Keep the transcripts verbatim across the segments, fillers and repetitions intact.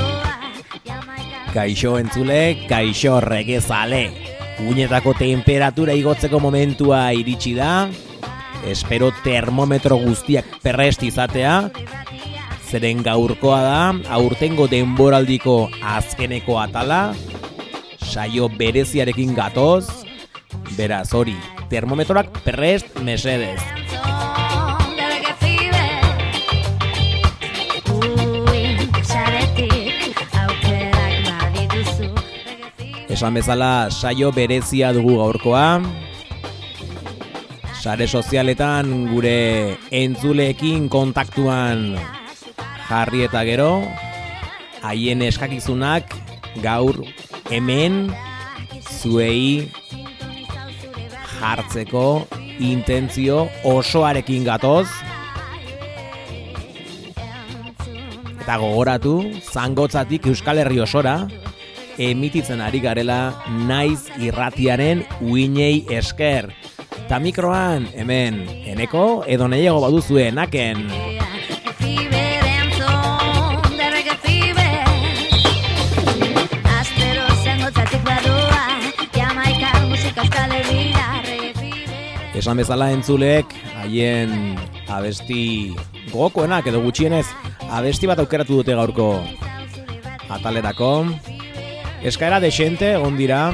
Kaixo entzule, kaixo regezale. Uinetako temperatura igotzeko momentua iritsi da. Espero termometro guztiak perrest izatea. Zeren gaurkoa da, aurtengo denboraldiko azkeneko atala. Saio bereziarekin gatoz. Beraz hori, termometroak perrest mesedez. Esan bezala saio berezia dugu gaurkoa. Sare sozialetan gure entzuleekin kontaktuan jarri eta gero, haien eskakizunak gaur hemen zuei jartzeko intentzio osoarekin gatoz. Eta gogoratu, Zangotzatik Euskal Herri osora emititzen ari garela naiz irratiaren uinei esker. Ta mikroan hemen eneko edo nahiago baduzue naken. Esan bezala entzuleek haien abesti gogokoenak edo gutxienez abesti bat aukeratu dute gaurko atalerako. Eskaera desente egon dira.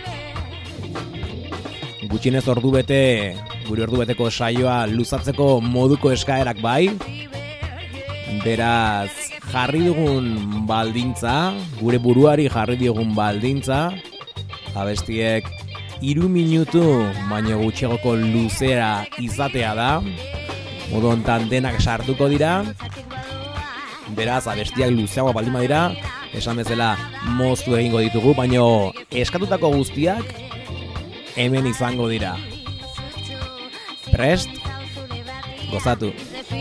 Gutxienez ordu bete, gure ordu beteko saioa luzatzeko moduko eskaerak bai. Beraz, jarri dugun baldintza, gure buruari jarri dugun baldintza, abestiek hiru minutu baino gutxiagoko luzera izatea da. Modu hontan denak sartuko dira. Beraz, abestiak luzeagoa baldin badira, esan bezala moztu egingo ditugu, baino eskatutako guztiak hemen izango dira. Prest? Gozatu.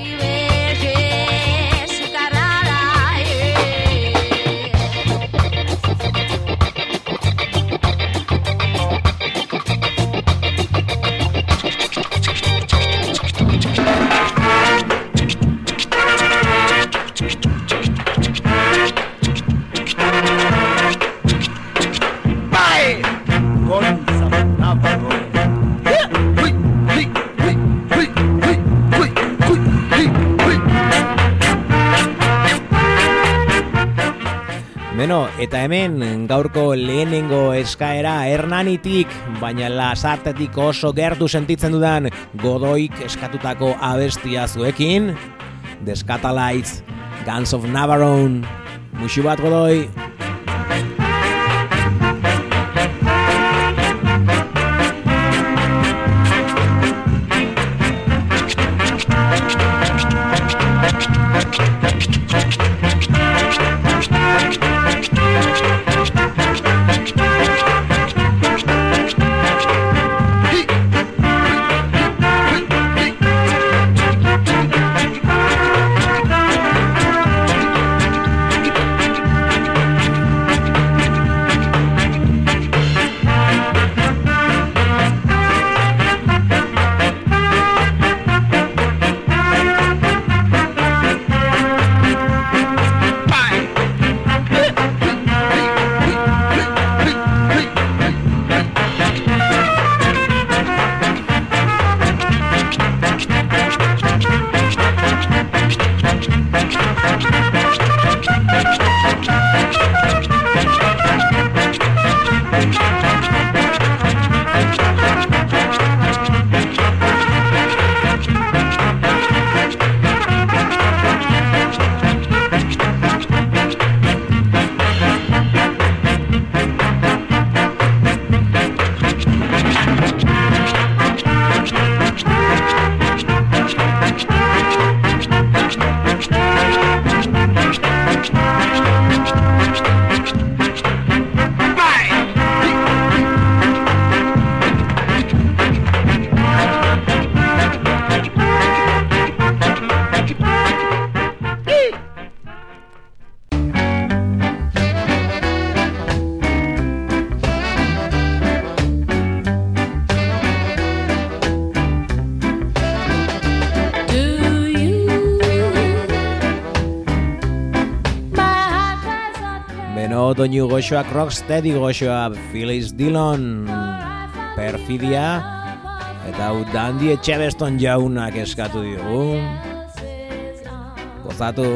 Beno, eta hemen gaurko lehenengo eskaera Hernanitik, baina Lasartetik oso gertu sentitzen dudan Godoik eskatutako abestia zuekin. The Scatalites, Guns of Navarone. Muxu bat, Godoi! Beno, doinu goxoak rocksteady goxoa, Phyllis Dillon, Perfidia, eta hau Dandy Etxebeston jaunak eskatu digu. Gozatu.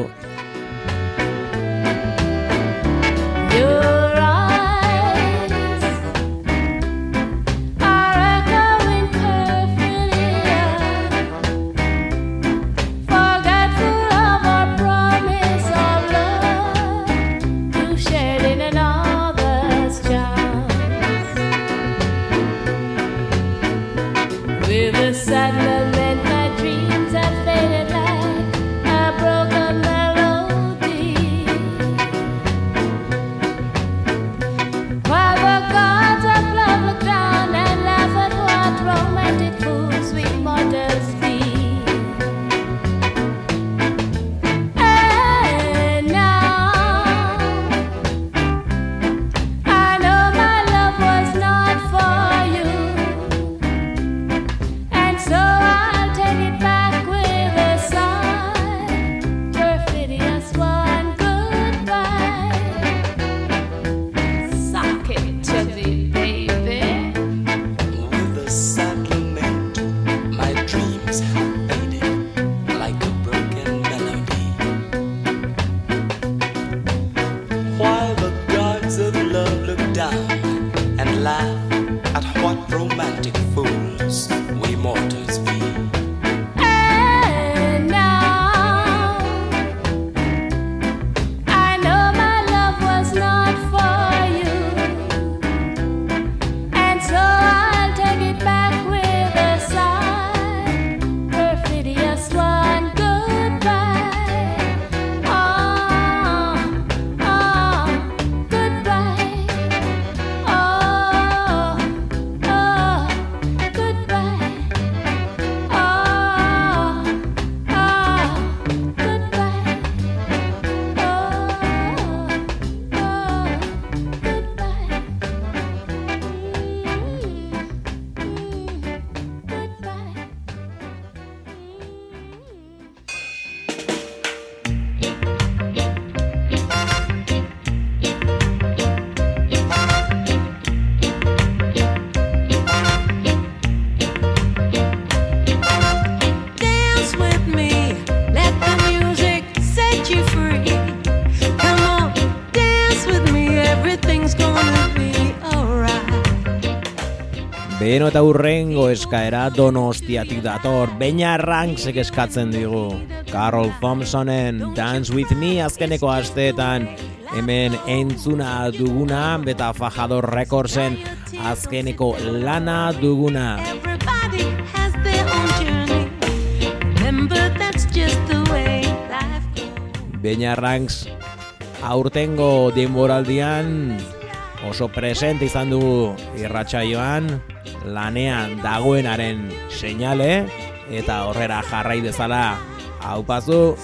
Beno eta hurrengo eskaera Donostiatik dator, Beña Ranksek eskatzen digu. Carl Thompsonen Dance With Me azkeneko asteetan hemen entzuna duguna, beta Fajador Recordsen azkeneko lana duguna. Beña Ranks aurtengo denboraldian oso presente izan dugu irratsaioan, lanean dagoenaren seinale, eta horrera jarrai dezala aupazu.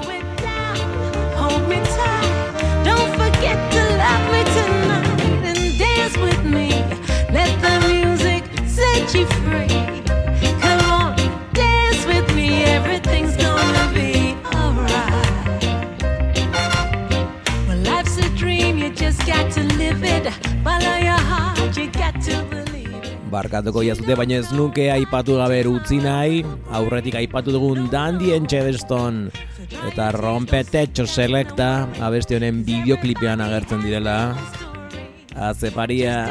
Barkatuko jazute, baina ez nuke aipatu gabe utzi nahi, aurretik aipatu dugun Dandy Etxebeston eta Rompetecho Selecta abesti honen bideoklipean agertzen direla. Azeparia.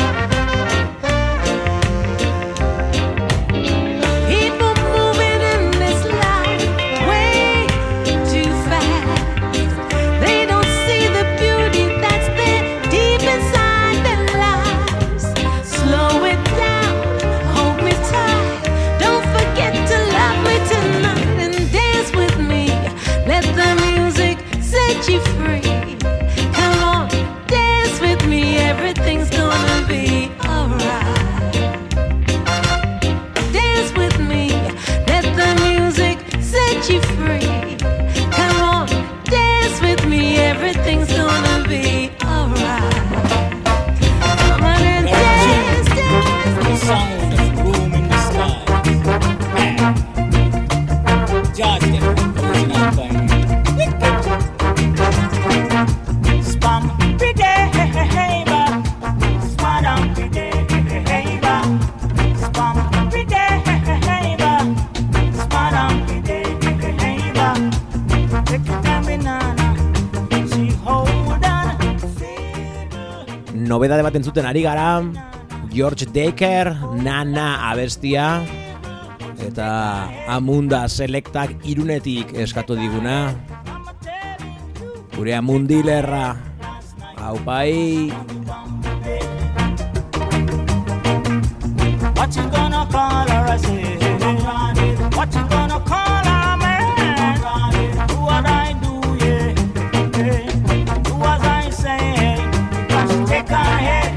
People moving in nobedade bat entzuten ari gara, George Decker, Nana abestia, eta Amunda Selectak Irunetik eskatu diguna. Gure Amundilerra, aupai! What you gonna call her, I say? What you gonna call her, man? Do what I do, yeah. Do as I say. Because take her head.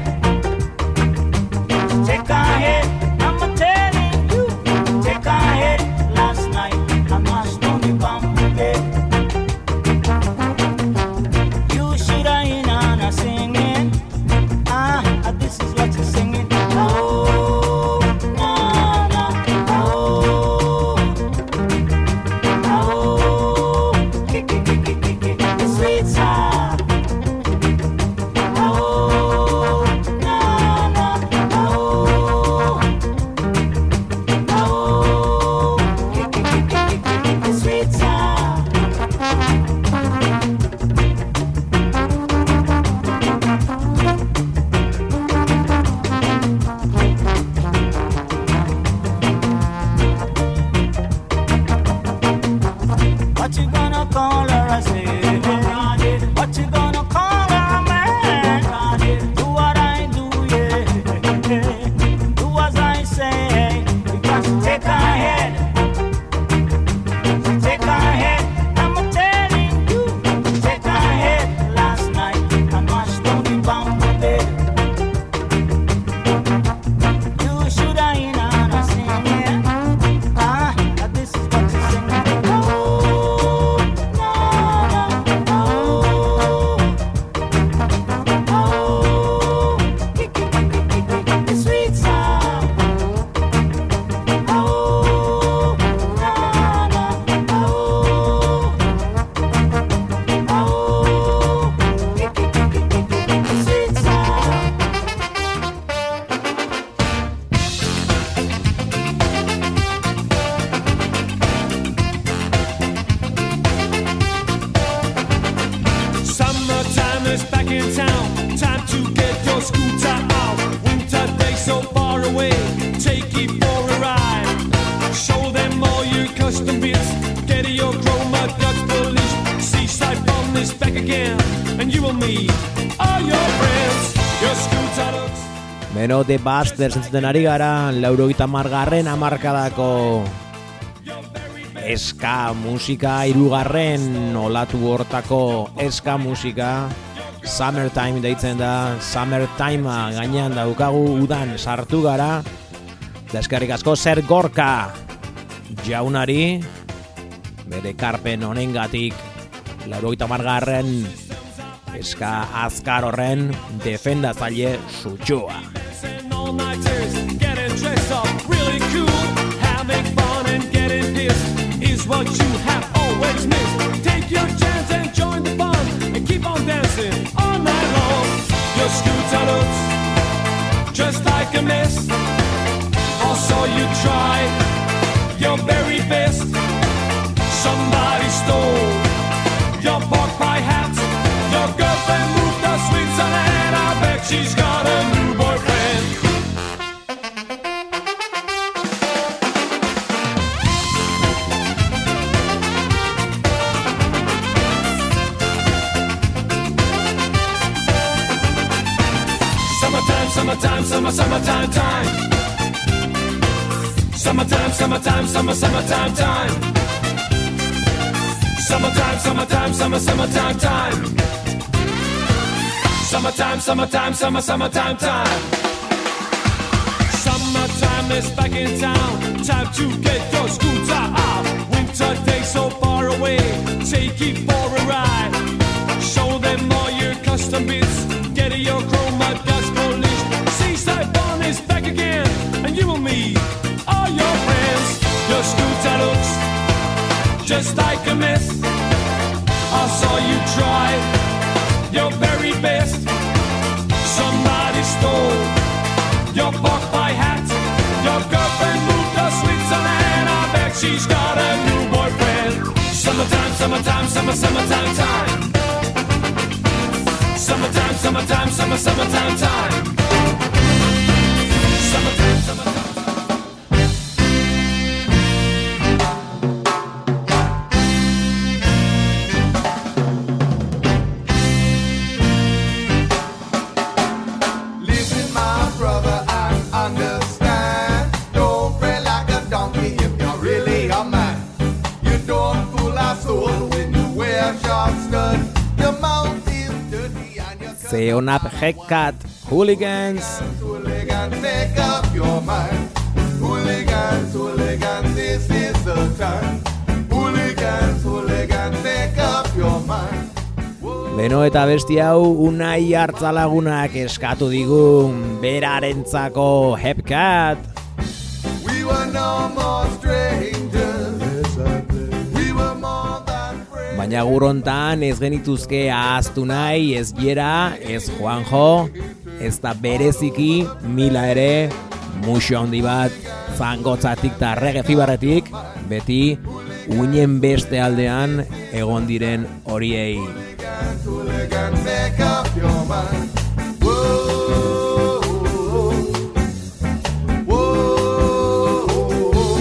Take her head. I'm telling you. Take her head. Last night, I mashed on the bamboo bed. You should have in on a singing. Ah, this is what you're singing. Oh. Beno, The Busters entzuten ari gara, laurogeita hamargarren hamarkadako eska musika, hirugarren olatu hortako eska musika, Summertime deitzen da, Summertimea gainean daukagu, udan sartu gara, da eskerrik asko Zer Gorka jaunari, bere karpen honengatik, laurogeita hamargarren eska azkar horren defendatzaile sutsua. All-nighters, getting dressed up really cool, having fun and getting pissed is what you have always missed. Take your chance and join the fun and keep on dancing all night long. Your scooter looks just like a mess. Also you tried your very best. Somebody stole your pork pie hat. Your girlfriend moved to Switzerland. I bet she's got a new boyfriend. Summertime, summer, summertime time. Summertime, summertime, summer, summertime time. Summertime, summertime, summer, summertime time. Summertime, summertime, summer, summertime time. Summertime is back in town. Time to get your scooter out. Winter days so far away. Take it for a ride. Show them all your custom bits. Get your chroma gas polished. Seaside Fun is back again, and you will meet all your friends. Your scooter looks just like a mess. I saw you try your very best. Somebody stole your pork pie hat. Your girlfriend moved to Switzerland. I bet she's got a new boyfriend. Summertime, summertime, summer, summertime time. Summertime, summer, Summertime, summer, summertime time. Summertime, summertime. Seon up Hekkat Hooligans. Hooligans, make up your mind. Hooligans, hooligans, this is the time. Hooligans, hooligans, make up your mind. Beno eta besti hau Unai Hartzalagunak eskatu digu berarentzako Hekkat. We were no more strangers. We were more than friends. Baina gurontan ez genituzke ahaztu nahi, ez Jera, ez Juanjo, ez da bereziki Mila ere, muxo handi bat, zangotzatik eta reggae fibarretik, beti uinen beste aldean egon diren horiei. Hooligans, make up your mind. Whoa, whoa, whoa.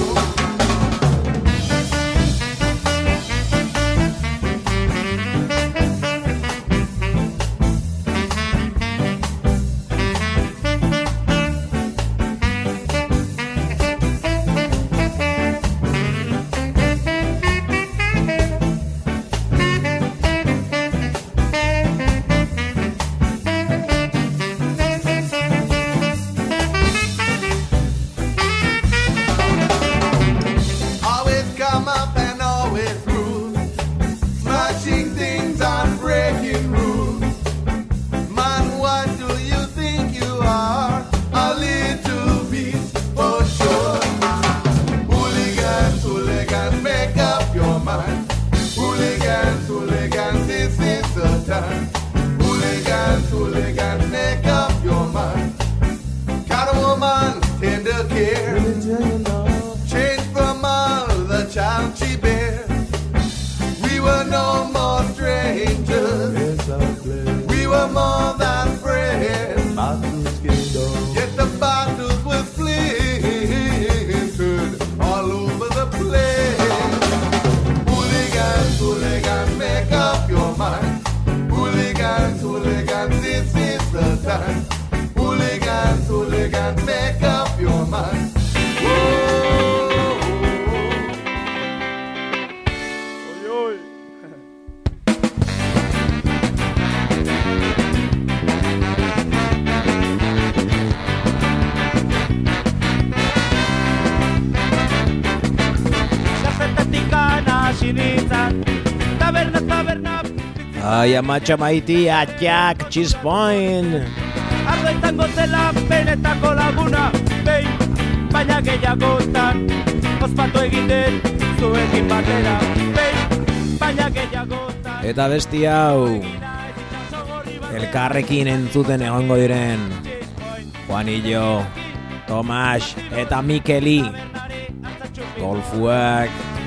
Always come up and always rule, smashing things and breaking rules. Man, what do you think you are? A little bit for sure. Hooligans, hooligans, make up your mind. Hooligans, hooligans, this is the time. Hooligans, hooligans, make up your mind. Catwoman, tender care. Change from all the child she bears. We were no more strangers. We were more than friends. Yet the battles were splintered all over the place. Hooligans, hooligans, make up your mind. Hooligans, hooligans, this is the time. Hooligans, hooligans, make up your mind. Taberna, taberna. Ai, amatxa maiti, atxak, cheese point. Ardo izango zela benetako laguna, behin, baina gehiagotan, ospatu egiten zuekin batera, behin, baina gehiagotan. Eta besti hau elkarrekin entzuten egongo diren Juanillo, Tomas eta Mikeli Golfuak.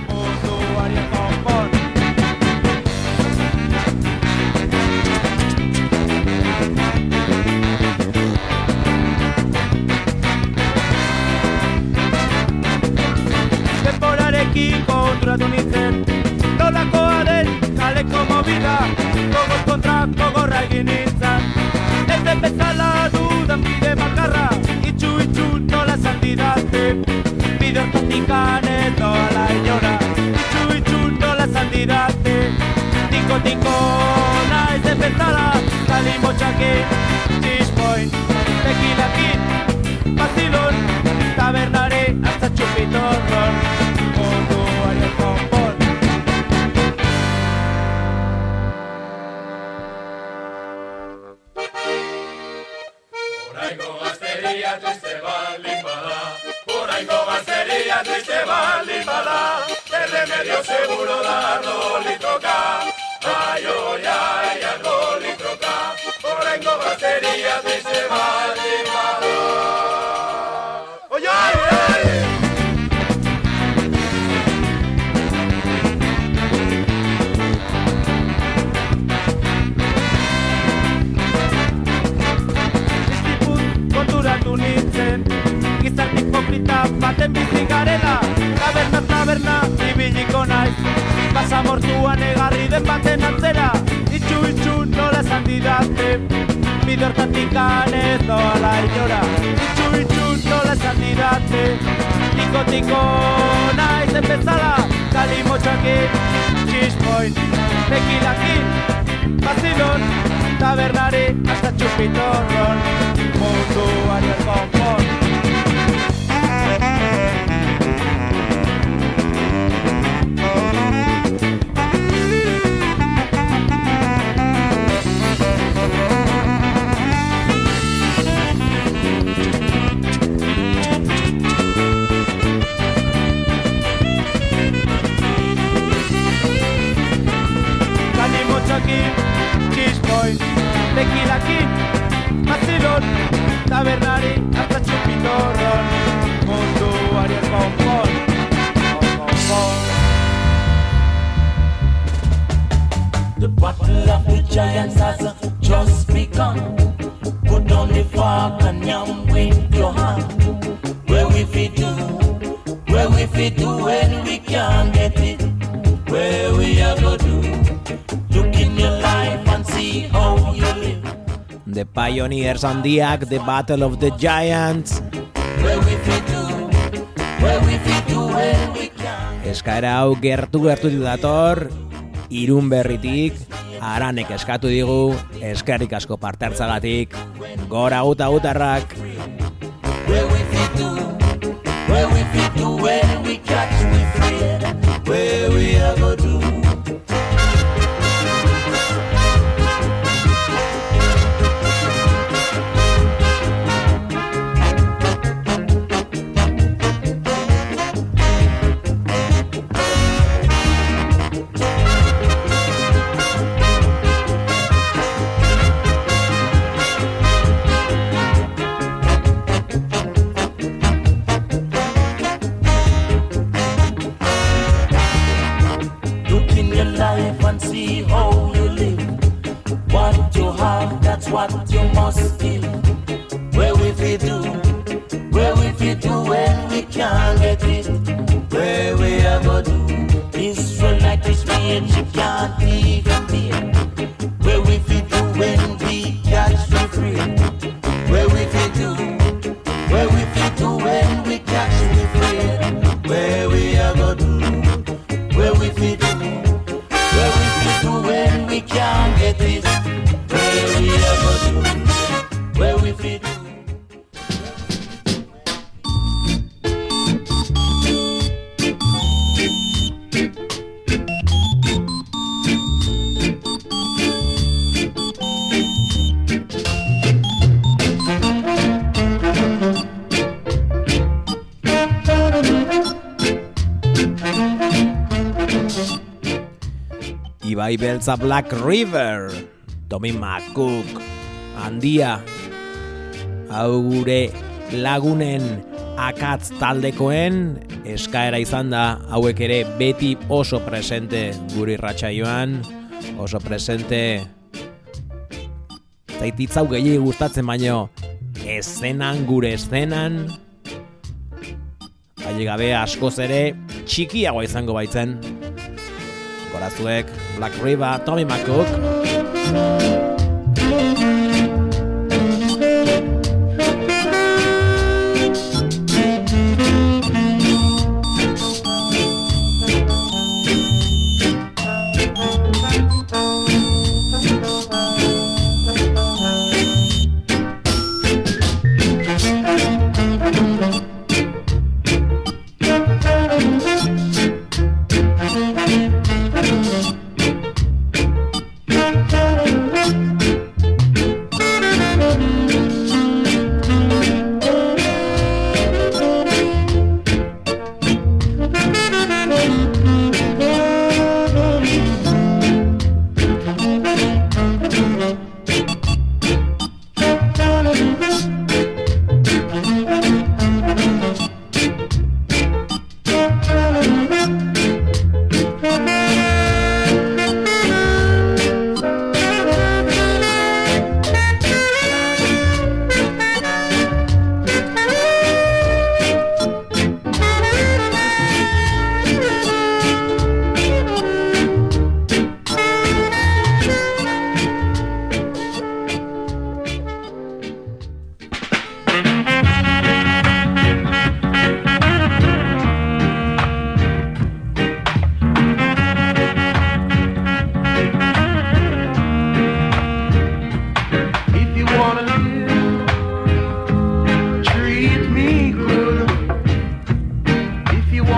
Konturatu nintzen, nolakoa den kaleko movida, gogoz kontra gogorra egin nintzen. Ez den bezala dudan bide bakarra, itxu itxu nola zaldidate, bide hortatikan edo ala inora, itxu itxu nola zaldidate, tiko tiko naiz den bezala, kalimotxakin, cheese point, tequilakin, bazilon, tabernare, hasta txupitorron. Oraingo gazteria triste baldin bada, oraingo gazteria triste baldin bada, el remedio seguro da ardo litroka, ai oi ai ardo litroka, oraingo gazteria triste baldin bada. Oi ai ai! hipokrita baten bizi garela. Taberna, taberna, ibiliko naiz. Basamortuan egarri den baten antzera. Itxu, itxu, nola esan didate. Bide hortatik ez doala inora. Itxu, itxu, nola esan didate. Tiko, tiko, naiz bezala. Kalimotxakin, txispoin, tekilakin, bazilon, tabernari, hasta txupitorron, munduari el konpon. Txispoin, tekilakin, bazilon, tabernari, hasta txupitorron, munduari el konpon, konpon. The battle of the giants has just begun. Put on the fork and yam with your hand. Where we fit do, where we fit do when we can't get it. Where we are go do. Look in your life and see how you live. The Pioneers handiak, The Battle of the Giants. Where we fit do, where we fit do when we can't. Eskaera hau gertu gertu dator, Irun berritik, Aranek eskatu digu, eskerrik asko parte hartzagatik, gora guta gutarrak. Where we fit do, where we fit do when we catch we free. Where we are go do. What you must give. Where we fit do, where we fit do when we can't get it. Where we are go do. Israelite is made, she can't even bear. Where we fit do when we catch we free. Where we fit do, where we fit do when we catch we free. Where we are go do, where we fit do, where we fit do when we can't get it. Where we are go do, where we fit do. Ibai beltza Black River, Tommy McCook, handia, hau gure lagunen akatz taldekoen eskaera izan da, hauek ere beti oso presente gure irratsaioan, oso presente, zaititzau gehiagi gustatzen baino, eszenan gure eszenan, ailegabe askoz ere txikiago izango baitzen. Gorazuek, Black River, Tommy McCook.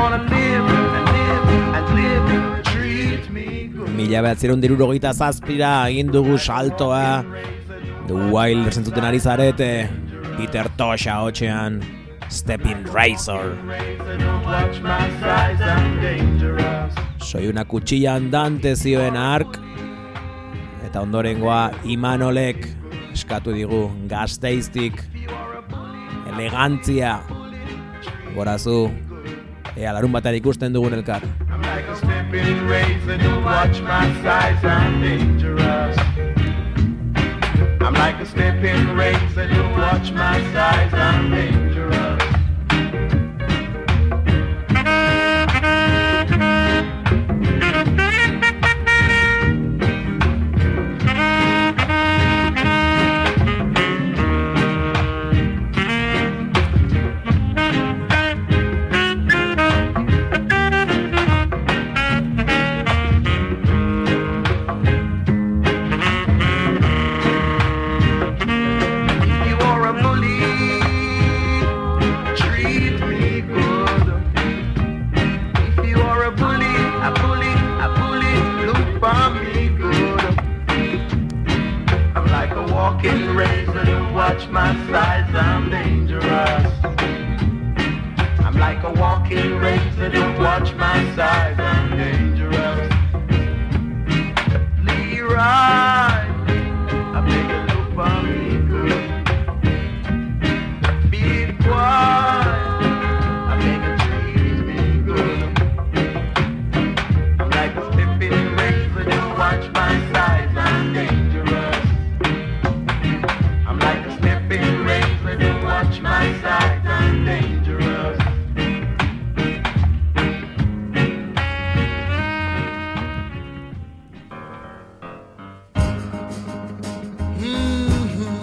wanna live and live and live. Treat me good. Mila behatzerun dirurogeita zazpira egin dugu saltoa. The Wild entzuten ari zarete. Peter Tosh ahotsean Stepping Razor. Watch my size, I'm dangerous. Soy una cuchilla andante zioen ark. Eta ondorengoa Imanolek eskatu digu Gasteiztik elegantzia. Gorazu, ea larun batean ikusten dugun elkar. I'm like a stepping razor, don't watch my size, I'm dangerous. I'm like a stepping razor, don't watch my size, I'm dangerous. Watch my size, I'm dangerous. I'm like a walking razor, don't watch my size, I'm dangerous. Leroy, I beg you look for me good. Big boy, I beg you treat me good. I'm like a stepping razor, don't watch my size, I'm dangerous. Watch my side, I'm dangerous. Mm-hmm.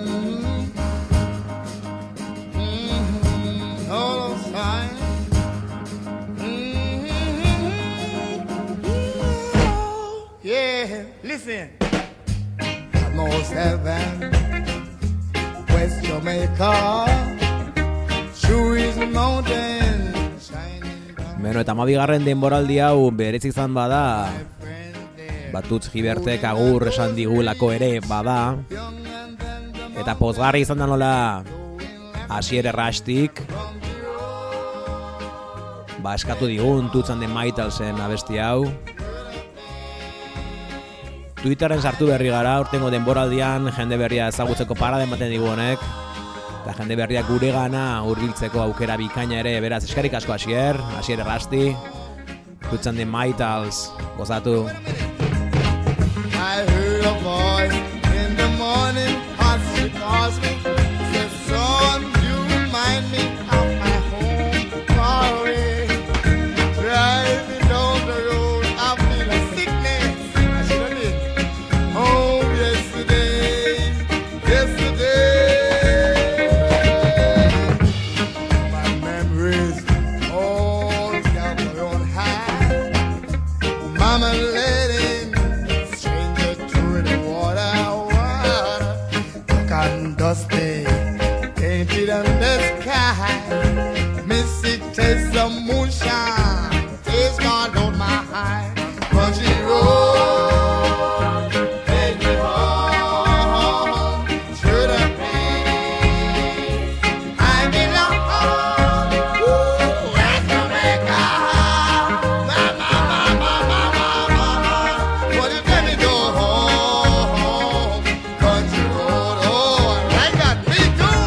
Mm-hmm. All fine. Mm-hmm. Yeah, listen. I'm all seven. West Jamaica, Shoes Mountain, shining down. Beno, eta hamabigarren denboraldi hau berez izan bada, Batutz Gibertek agur esan digulako ere bada, eta pozgarri izan da nola Asier Errastik ba eskatu digun Tutzan den Maitalsen abesti hau. Twitterren sartu berri gara, urtengo denboraldian jende berria ezagutzeko parada ematen digu honek. Eta jende berria gure gana hurbiltzeko aukera bikaina ere, beraz eskarik asko Asier, Asier Errasti, Tutzan den Maitals, gozatu. I heard a voice in the morning, asked me, asked me, said, son, you remind me of my home far away. Driving down the road, I feel a sickness. I should have been home yesterday, yesterday. My memories all gather on high. Mama letting stranger through the water, water. Dark and dusty, painted on the sky. Mystic taste of moonshine, taste gone on my high. Country road, take me home to the place I belong. Ooh, West Jamaica, ma ma ma ma ma ma ma. What you let me go home? Country road, oh, I got me too.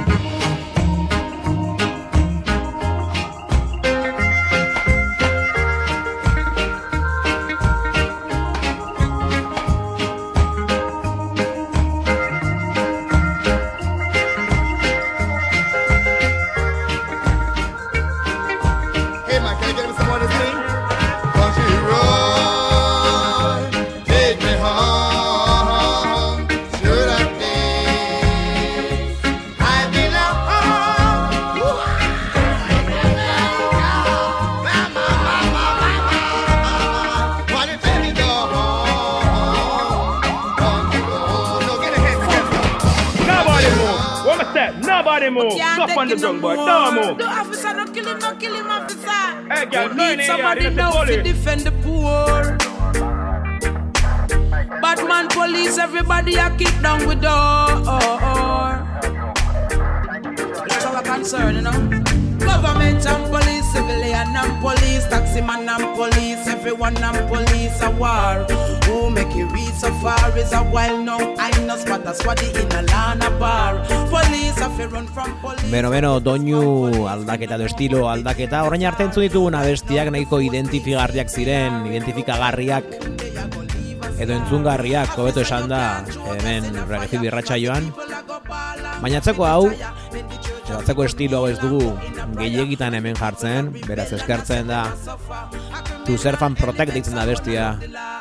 Hey man, can you get me some more to sing? Country road, take me home to the place I belong. Ooh, I belong. Ma, ma, ma, ma, ma, ma. Why you let me go home? Country road. No, get a hand together. Nobody move. What was that? Nobody move. Can't Stop take on the it drum, no boy. more. Don't move. No officer, no kill him, no kill him, officer. Hey, girl, We no, need in somebody here, now police. to defend the poor. Batman police, everybody a kick down with door. That's our concern, you know. Government and police, civilian and police, taxi man and police, everyone and police a war. Who make it reach so far is a while now. I know spot a swati in a lana bar. Police have run from police. Beno, beno, doinu aldaketa edo estilo aldaketa. Orain arte entzun ditugun abestiak nahiko identifigarriak ziren, identifikagarriak edo entzungarriak, hobeto esan da, hemen regezi birratsaioan. Baina atzeko hau, atzeko estilo hau ez dugu gehiegitan hemen jartzen, beraz eskertzen da To Surf and Protect deitzen da bestia.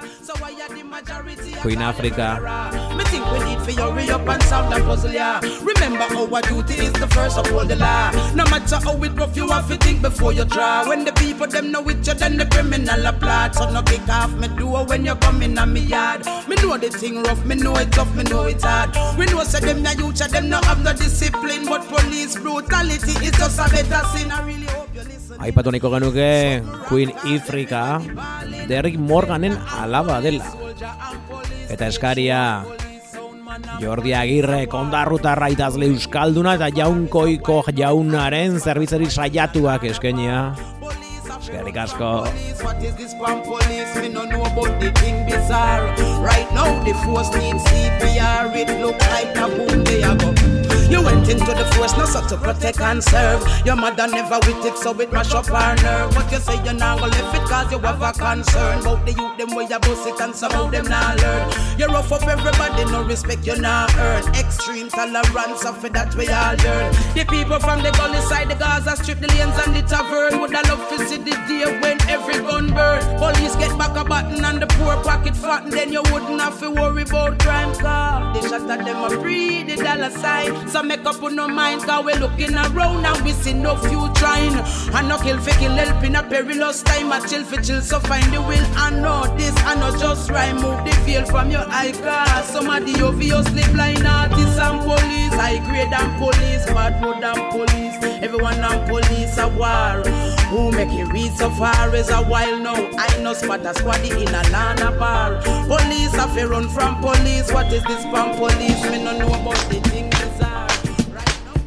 Queen Africa. Me think we need for you hurry up and solve the puzzle, yeah. Remember our duty is the first of all the law. No matter how it rough, you have to think before you try. When the people them know it, you then the criminal applaud. So no kick off me door when you come in on me yard. Me know the thing rough, me know it tough, me know it hard. We know say them na youth, them no have no discipline, but police brutality is just a better sin. I really hope you listen. Aipatu nahiko genuke Queen Africa Derrick Morganen alaba dela. Eta eskaria Jordi Agirre kondarrutarra idazle euskalduna eta jaunkoiko jaunaren zerbitzari saiatuak eskenia. Eskerrik asko. What is this pan police? Me no know about the thing bizarre. Right now the force needs C P R. It look like a boom they a go. You went into the force not so to protect and serve. Your mother never with it so it mash up her nerve. What you say you not gonna left it cause you have a concern. About the youth them way you bust it and some of them not learn. You rough up everybody no respect you not earn. Extreme tolerance of it that we all learn. The people from the gully side the Gaza strip the lanes and the tavern. Would I love to see the day when every gun burn. Police get back a button and the poor pocket fat, and then you wouldn't have to worry about crime car. They shot at them a free the dollar sign. So make up on no mind cause we looking around and we see no few trying. And no kill for kill help in a perilous time. A chill for chill so find the will and know this and not just rhyme. Move the veil from your eye car. Some of the obviously blind artists and police. High grade and police, bad road and police. Everyone and police a war. Who make it reach so far is a while now. I know spot a squaddy in a lana bar. Police have to run from police. What is this from police? Me no know about the thing bizarre. Right now.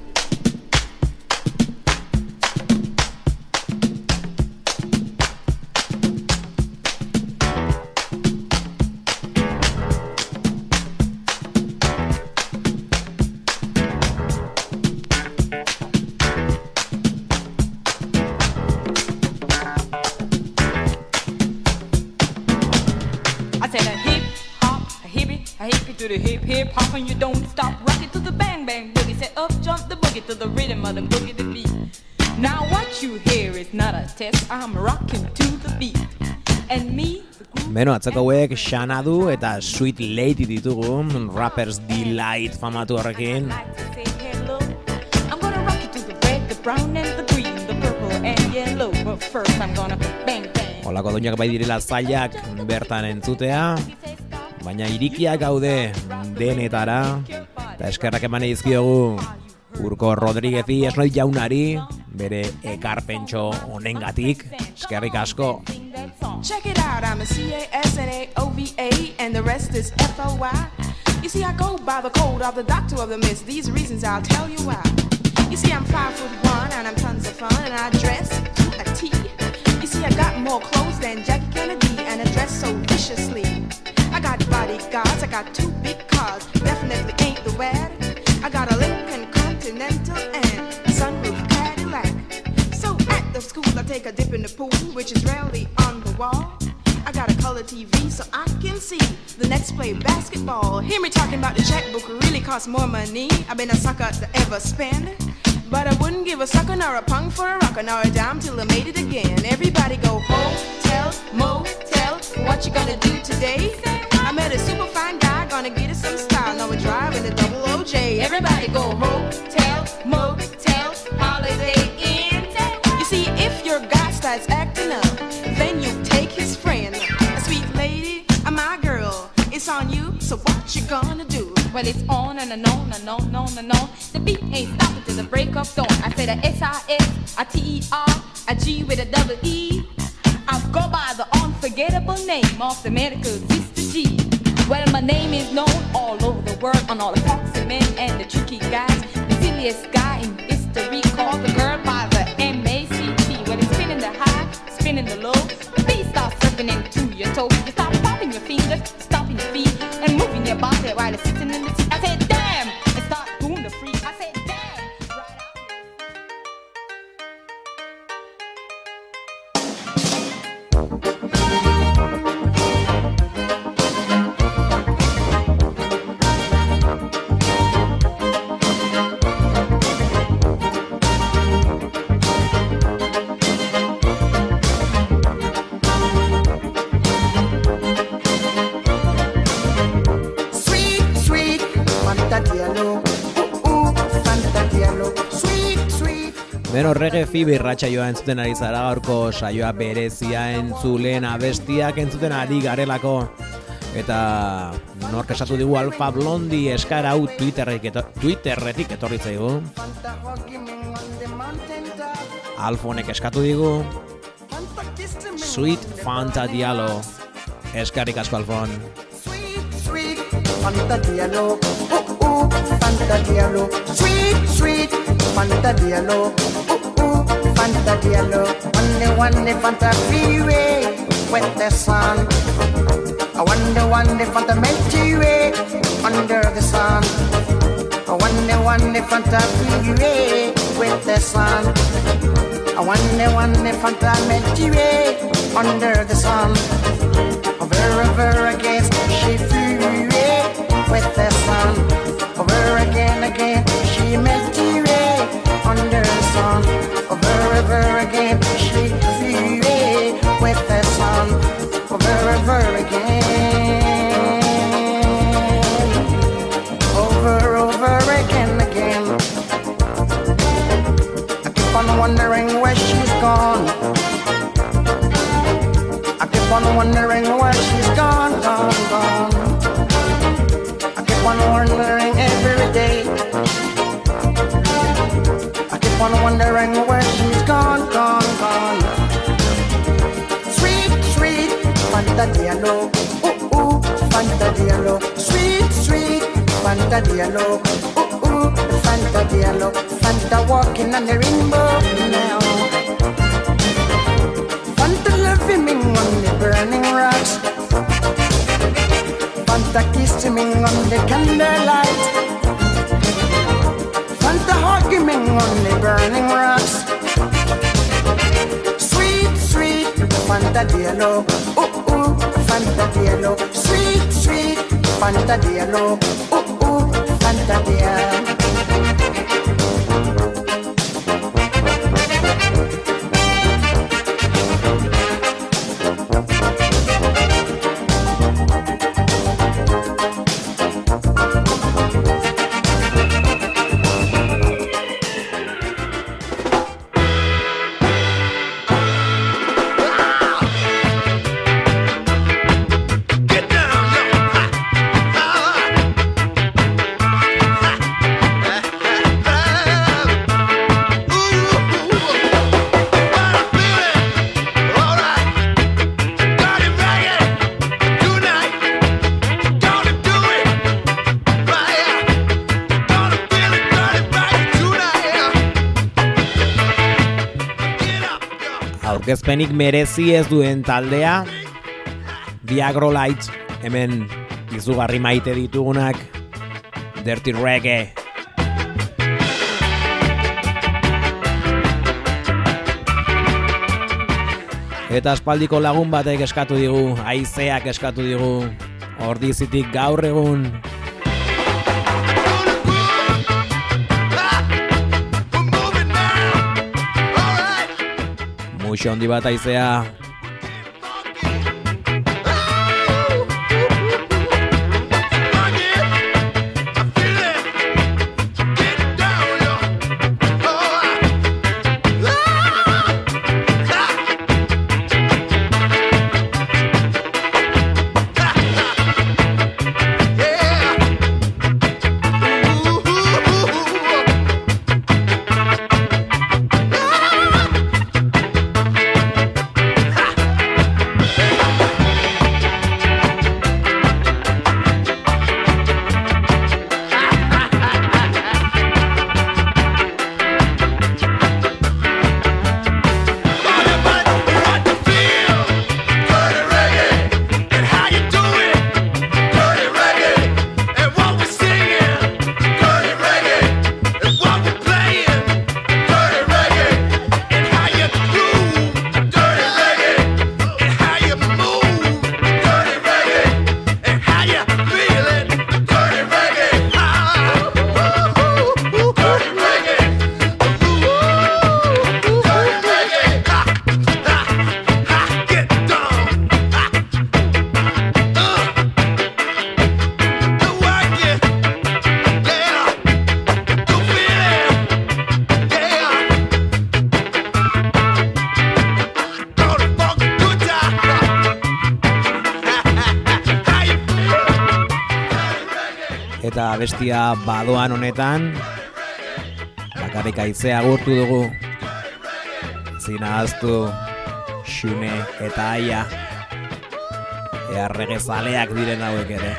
To the hip hip hop and you don't stop. Rock it to the bang bang boogie. Set up jump the boogie to the rhythm of the boogie the beat. Now what you hear is not a test. I'm rocking to the beat. And me. Beno, atzeko hauek Xanadu eta Sweet Lady ditugu, Rappers Delight famatu horrekin. I'm gonna rock it to the red, the brown and the green, the purple and yellow. But first I'm gonna bang bang. Olako doinak bai direla zailak bertan entzutea. Baina irikiak gaude denetara, eta eskerrak eman izkiogu Urko Rodriguezi esnoi jaunari, bere ekarpentxo honengatik, eskerrik asko. Check it out, I'm a C A S N A O V A, and the rest is F O Y. You see, I go by the code of the doctor of the mist. These reasons I'll tell you why. You see, I'm five foot one, and I'm tons of fun, and I dress to a T. You see, I got more clothes than Jackie Kennedy, and I dress so viciously. I got bodyguards, I got two big cars, definitely ain't the wad. I got a Lincoln Continental and sunroof Cadillac. So at the school I take a dip in the pool, which is rarely on the wall. I got a color T V so I can see the Nets play basketball. Hear me talking about the checkbook really costs more money. I've been a sucker to ever spend, but I wouldn't give a sucker nor a punk for a rocker nor a dime till I made it again. Everybody go hotel, motel, what you gonna do today? I met a super fine guy, gonna get us some style. Now we're driving a double O J. Everybody go hotel, motel, holiday inn. You see, if your guy starts acting up, then you take his friend. A sweet lady, a my girl, it's on you, so what you gonna do? Well, it's on and on and on and on and on. The beat ain't stopping till the break of dawn. I say the S I S, a T E R, a G with a double E. I go by the unforgettable name of the medical Mister G. Well, my name is known all over the world on all the foxy men and the tricky guys. The silliest guy in history called the girl by the M A C T. Well, it's spinning the high, spinning the low. The beat starts surfing into your toe. You start popping your fingers, stomping your feet, and moving your body while it's sitting in the seat. I said, damn, and start doing the freak. I said, damn, right out. Beno, reggae fibi irratsaioa entzuten ari zara, gaurko saioa berezia entzulen abestiak entzuten ari garelako. Eta nork esatu digu Alfa Blondie eskara hau Twitterretik, eto, Twitterretik etorri zaigu. Alfonek eskatu digu Sweet Fanta Diallo. Eskarik asko, Alfon. Sweet Fanta Diallo, uh, uh, Fanta Diallo, sweet, sweet Fanta Diallo, uh, uh, Fanta Diallo. One day, one day, Fanta freeway with the sun. I wonder, one day, Fanta Milky Way under the sun. I wonder, one day, Fanta freeway with the sun. I wonder, one day, Fanta Milky Way under the sun. Over, over again, she freeway with the sun. Over again, again, she Milky Way under the sun. Over, over again, she freeway with the sun. Over, over again. Over, over again, again. I keep on wondering where she's gone. I keep on wondering where she's gone, gone, gone. I keep on wondering every day. I keep on wondering where she's gone, gone, gone. Sweet, sweet Fanta Diallo, ooh, ooh, Fanta Diallo. Sweet, sweet Fanta Diallo, ooh, ooh, Fanta Diallo. Fanta walking on the rainbow now. Fanta loving me on the burning rocks. Fanta kissing me on the candlelight. Fanta hugging me on the burning rocks. Sweet, sweet Fanta Diallo, ooh, ooh, Fanta Diallo. Sweet, sweet Fanta Diallo, ooh, ooh, Fanta Diallo. Aurkezpenik merezi ez duen taldea Viagra Light, hemen izugarri maite ditugunak Dirty Reggae. Eta aspaldiko lagun batek eskatu digu, haizeak eskatu digu, Ordizitik gaur egun. Muxo handi bat haizea. eta bestia badoan honetan bakarrik aizea agurtu dugu. Zinaztu Xune eta Aia ea regezaleak diren hauek ere.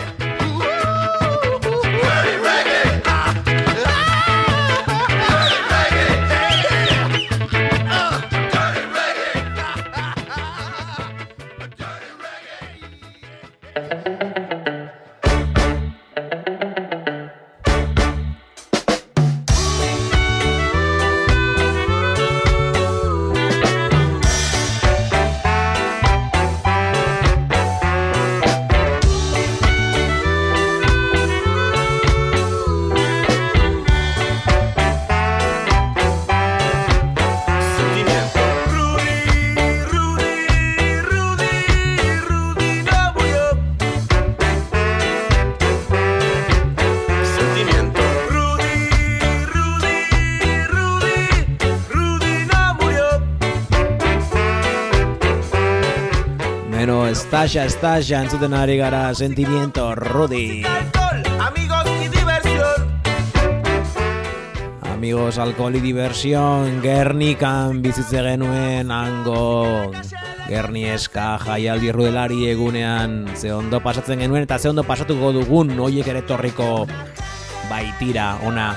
Estasha, estasha, entzuten ari gara Sentimiento Rudy. Amigos y diversión. Amigos, alcohol y diversión. Gernikan bizitze genuen hango Gerni eska jaialdi rudelari egunean ze ondo pasatzen genuen eta ze ondo pasatuko dugun hoiek ere torriko baitira ona.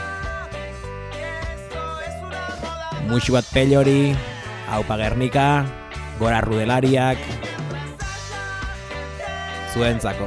Muxu bat pelori, haupa Gernika, gora rudelariak, zuentzako.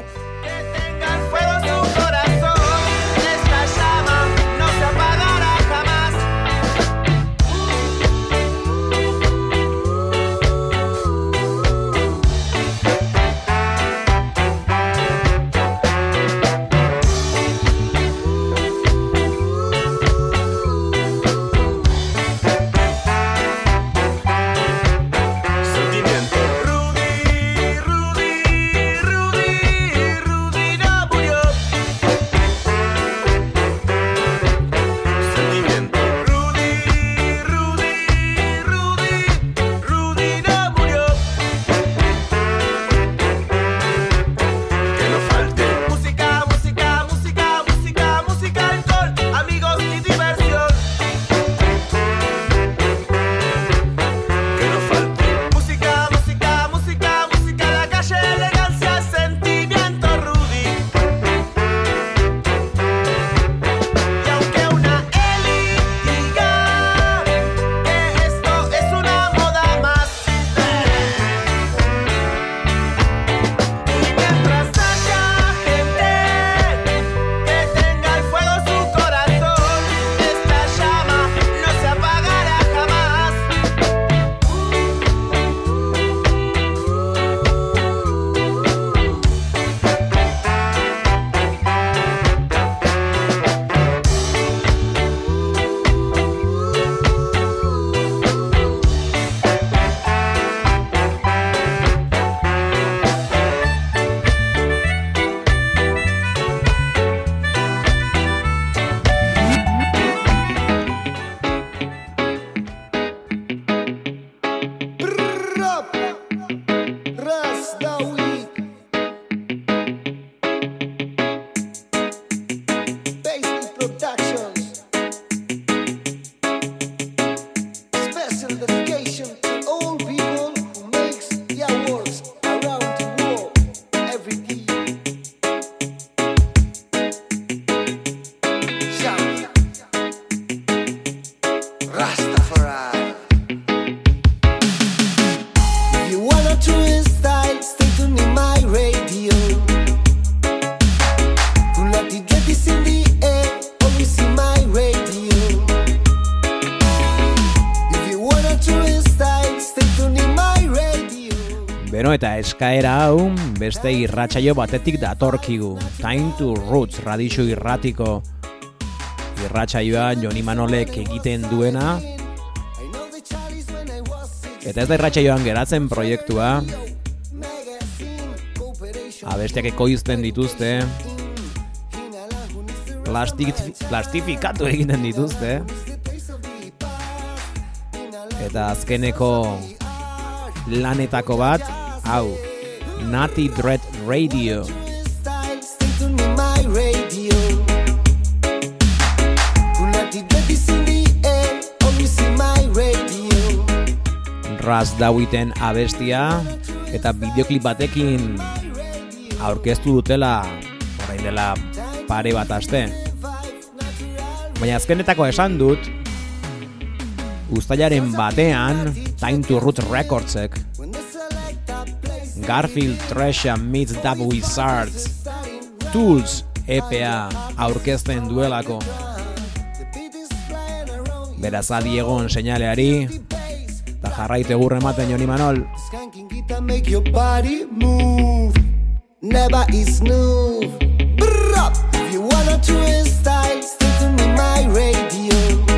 Beno, eta eskaera hau beste irratsaio batetik datorkigu. Time to Roots radixo irratiko irratsaioa Joni Manolek egiten duena. Eta ez da irratsaioan geratzen proiektua. Abestiak ekoizten dituzte. Plastik, plastifikatu egiten dituzte. Eta azkeneko lanetako bat, hau, Natty Dread Radio. Ras Dawiten abestia eta bideoklip batekin aurkeztu dutela orain dela pare bat aste. Baina azkenetako esan dut uztailaren batean Time to Root Recordsek Garfield Thrasher meets Dub Wizards Tools E P A aurkezten duelako. Beraz adi egon seinaleari eta jarraitu egurre ematen Joni Manol. Make your body move, never is new. Brrr, if you wanna twist style, stick to me my radio.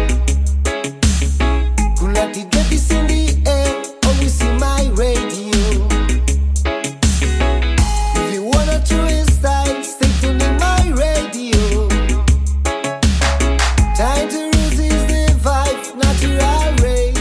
Kulati get this in the air, always see my radio. If you wanna twist style, stick to me my radio. Time to resist the vibe, natural radio.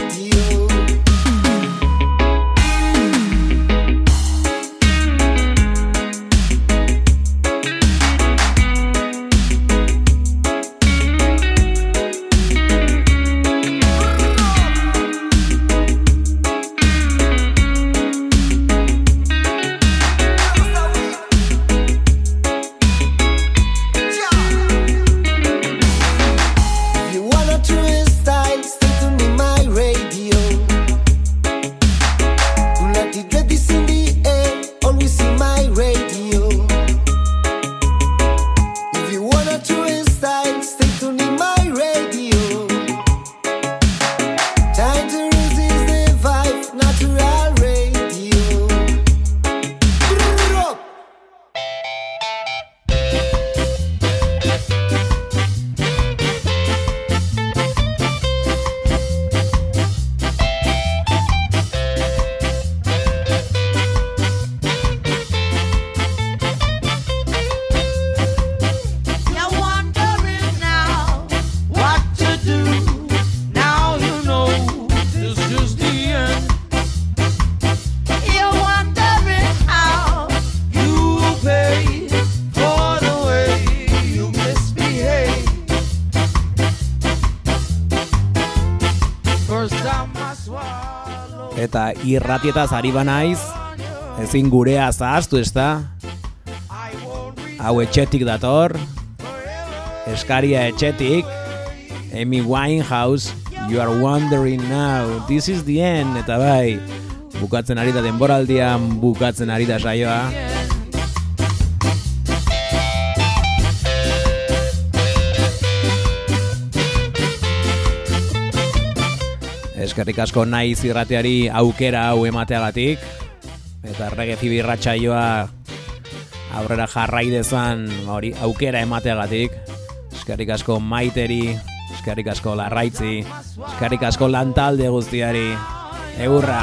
Eta irratietaz ari banaiz, ezin gurea zahaztu ezta. Hau etxetik dator, eskaria etxetik, Amy Winehouse, You Are Wondering Now, This Is The End, eta bai, bukatzen ari da denboraldian, bukatzen ari da saioa. Eskerrik asko naiz irrateari aukera hau emateagatik eta Reggae Fibi irratsaioa aurrera jarrai dezan hori aukera emateagatik. Eskerrik asko Maiteri, eskerrik asko Larraitzi, eskerrik asko lantalde guztiari. Egurra.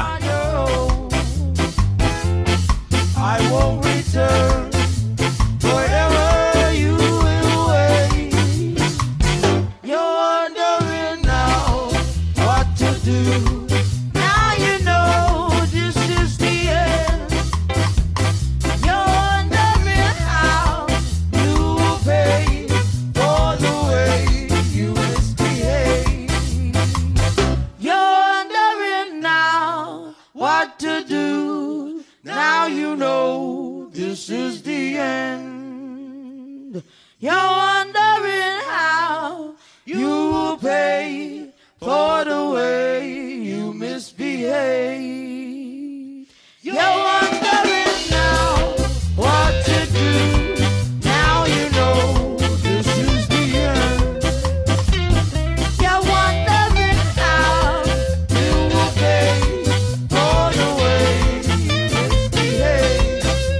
I won't return wherever you will away. You're wondering now what to do. Now you know this is the end. You're wondering how you will pay for the way you misbehave. You're wondering now what to do. Now you know this is the end. You're wondering how you will pay for the way you misbehave. You're wondering now what to do. Now you know this is the end. You're wondering how you will pay for the way you misbehave.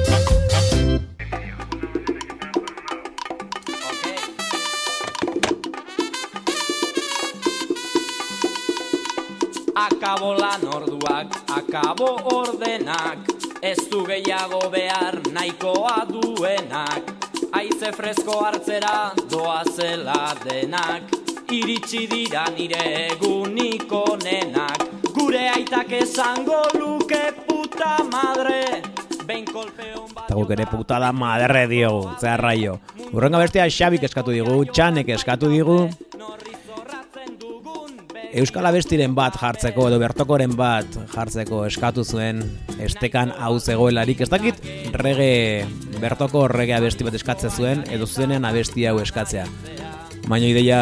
Akabo lan orduak, akabo ordenak, ez du gehiago behar nahikoa duenak. Haize fresko hartzera doazela denak, iritsi dira nire egunik onenak. Gure aitak esango luke puta madre, behin kolpeon bat... Eta guk ere putada madre diogu, zehar raio. Urrenga bestea Xabik eskatu digu, Txanek eskatu digu, Euskal Abestiren bat jartzeko edo Bertokoren bat jartzeko eskatu zuen estekan hau zegoelarik. Ez dakit rege, Bertoko rege abesti bat eskatzen zuen edo zuzenean abesti hau eskatzea. Baina ideia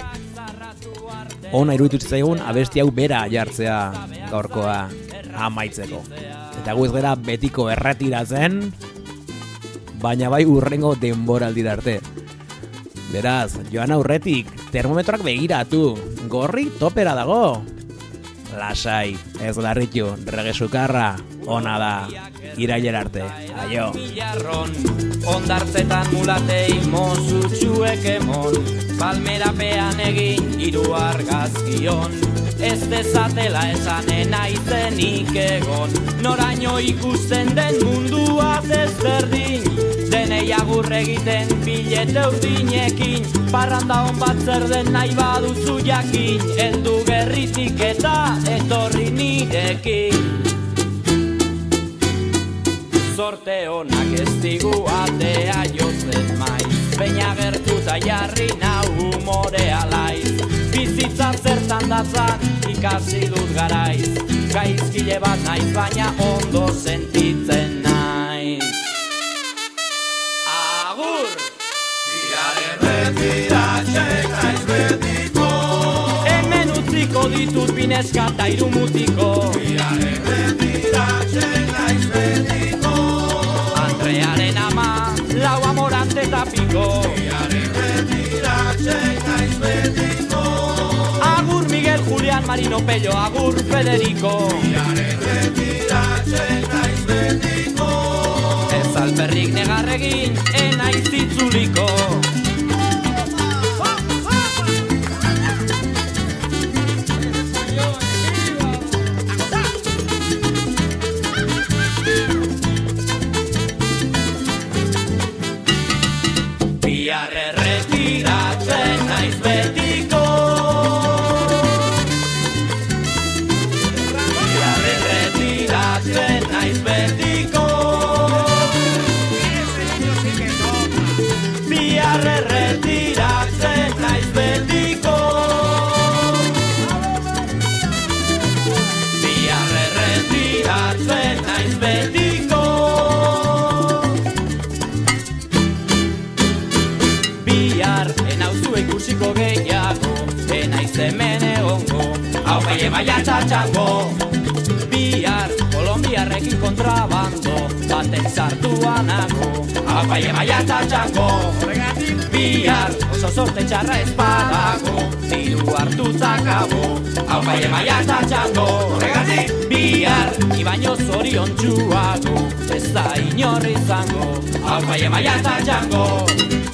ona iruditu zitzaigun abesti hau bera jartzea gaurkoa amaitzeko. Eta gu ez gara betiko erretiratzen, baina bai urrengo denboraldira arte. Beraz, joan aurretik, termometroak begiratu, gorri topera dago. Lasai, ez larritu, rege sukarra, ona da, irailera arte, aio. Ondartzetan mulatei mozutxuek emon, palmerapean egin hiru argazkion. Ez dezatela esanen aizenik egon, noraino ikusten den mundua desberdin. Denei agur egiten bilete urdinekin, parranda hon bat zer den nahi baduzu jakin, heldu gerritik eta etorri nirekin. Sorte honak ez digu atea jotzen maiz, baina gertuta jarri nau humore alaiz. Bizitza zertan datzan ikasi dut garaiz, gaizkile bat naiz baina ondo sentitzen naiz. Agur! Erretiratzen naiz betiko, Hemen utziko ditut bineska eta hiru mutiko. erretiratzen naiz betiko, Andrearen ama, lau amorante eta piko. erretiratzen naiz betiko, Agur Miguel, Julián, Marino, Pello, agur Federico. erretiratzen naiz betiko, Ez alperrik negarregin, enaiz itzuliko. Bihar erretiratzen naiz betiko. Bihar erretiratzen naiz betiko. Bihar erretiratzen naiz betiko. Bihar erretiratzen naiz betiko. Bihar enauzu ikusiko gehiago, enaiz hemen egongo, hau baie baia txatxango. Bihar kolombiarrekin kontrabando, baten sartuanago, hau baie baia txatxango. Bihar oso sorte txarra ez badago, diru hartutzakabo, hau baie baia txatxango. Bihar ibaino zorion txuago, ez da inorri izango, hau baie baia txatxango.